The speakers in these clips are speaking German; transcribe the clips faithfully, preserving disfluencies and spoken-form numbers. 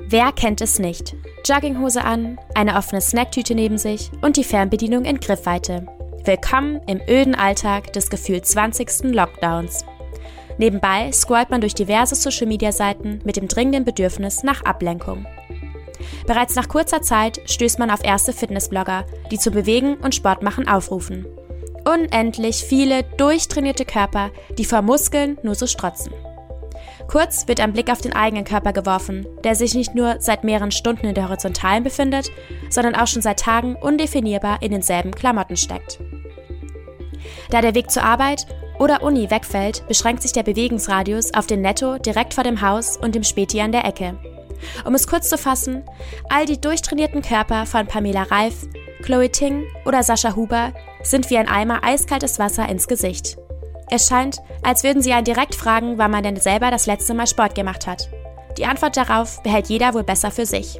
Wer kennt es nicht? Jogginghose an, eine offene Snacktüte neben sich und die Fernbedienung in Griffweite. Willkommen im öden Alltag des gefühlt zwanzigsten Lockdowns. Nebenbei scrollt man durch diverse Social-Media-Seiten mit dem dringenden Bedürfnis nach Ablenkung. Bereits nach kurzer Zeit stößt man auf erste Fitnessblogger, die zum Bewegen und Sportmachen aufrufen. Unendlich viele durchtrainierte Körper, die vor Muskeln nur so strotzen. Kurz wird ein Blick auf den eigenen Körper geworfen, der sich nicht nur seit mehreren Stunden in der Horizontalen befindet, sondern auch schon seit Tagen undefinierbar in denselben Klamotten steckt. Da der Weg zur Arbeit oder Uni wegfällt, beschränkt sich der Bewegungsradius auf den Netto direkt vor dem Haus und dem Späti an der Ecke. Um es kurz zu fassen, all die durchtrainierten Körper von Pamela Reif, Chloe Ting oder Sascha Huber sind wie ein Eimer eiskaltes Wasser ins Gesicht. Es scheint, als würden sie einen direkt fragen, wann man denn selber das letzte Mal Sport gemacht hat. Die Antwort darauf behält jeder wohl besser für sich.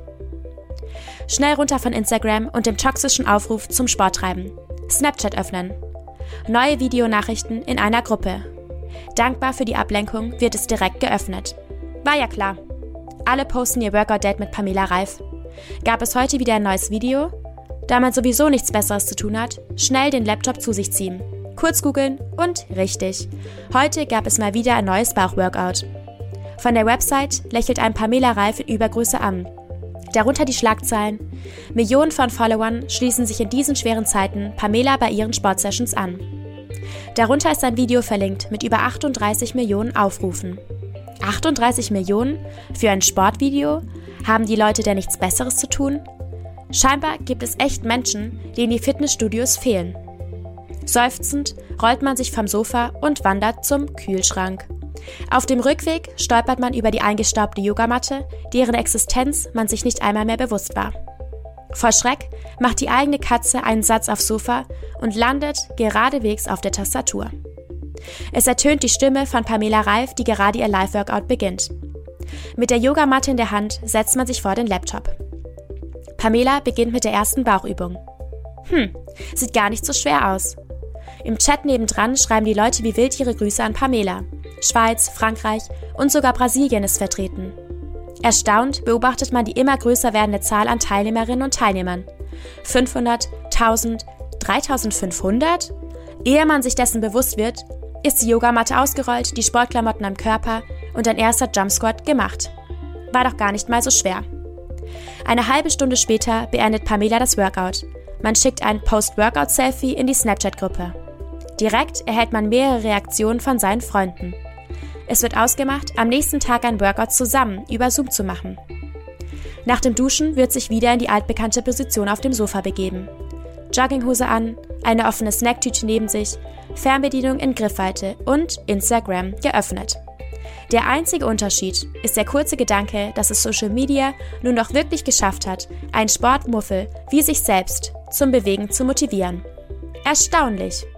Schnell runter von Instagram und dem toxischen Aufruf zum Sporttreiben. Snapchat öffnen. Neue Videonachrichten in einer Gruppe. Dankbar für die Ablenkung wird es direkt geöffnet. War ja klar. Alle posten ihr Workout-Date mit Pamela Reif. Gab es heute wieder ein neues Video? Da man sowieso nichts Besseres zu tun hat, schnell den Laptop zu sich ziehen. Kurz googeln und richtig. Heute gab es mal wieder ein neues Bauchworkout. Von der Website lächelt ein Pamela Reif in Übergröße an. Darunter die Schlagzeilen: Millionen von Followern schließen sich in diesen schweren Zeiten Pamela bei ihren Sportsessions an. Darunter ist ein Video verlinkt mit über achtunddreißig Millionen Aufrufen. achtunddreißig Millionen für ein Sportvideo? Haben die Leute denn nichts Besseres zu tun? Scheinbar gibt es echt Menschen, denen die Fitnessstudios fehlen. Seufzend rollt man sich vom Sofa und wandert zum Kühlschrank. Auf dem Rückweg stolpert man über die eingestaubte Yogamatte, deren Existenz man sich nicht einmal mehr bewusst war. Vor Schreck macht die eigene Katze einen Satz aufs Sofa und landet geradewegs auf der Tastatur. Es ertönt die Stimme von Pamela Reif, die gerade ihr Live-Workout beginnt. Mit der Yogamatte in der Hand setzt man sich vor den Laptop. Pamela beginnt mit der ersten Bauchübung. Hm, sieht gar nicht so schwer aus. Im Chat nebendran schreiben die Leute wie wild ihre Grüße an Pamela. Schweiz, Frankreich und sogar Brasilien ist vertreten. Erstaunt beobachtet man die immer größer werdende Zahl an Teilnehmerinnen und Teilnehmern. fünfhundert, tausend, dreitausendfünfhundert? Ehe man sich dessen bewusst wird, ist die Yogamatte ausgerollt, die Sportklamotten am Körper und ein erster Jumpsquat gemacht. War doch gar nicht mal so schwer. Eine halbe Stunde später beendet Pamela das Workout. Man schickt ein Post-Workout-Selfie in die Snapchat-Gruppe. Direkt erhält man mehrere Reaktionen von seinen Freunden. Es wird ausgemacht, am nächsten Tag ein Workout zusammen über Zoom zu machen. Nach dem Duschen wird sich wieder in die altbekannte Position auf dem Sofa begeben. Jogginghose an, eine offene Snacktüte neben sich, Fernbedienung in Griffweite und Instagram geöffnet. Der einzige Unterschied ist der kurze Gedanke, dass es Social Media nun doch wirklich geschafft hat, einen Sportmuffel wie sich selbst zum Bewegen zu motivieren. Erstaunlich!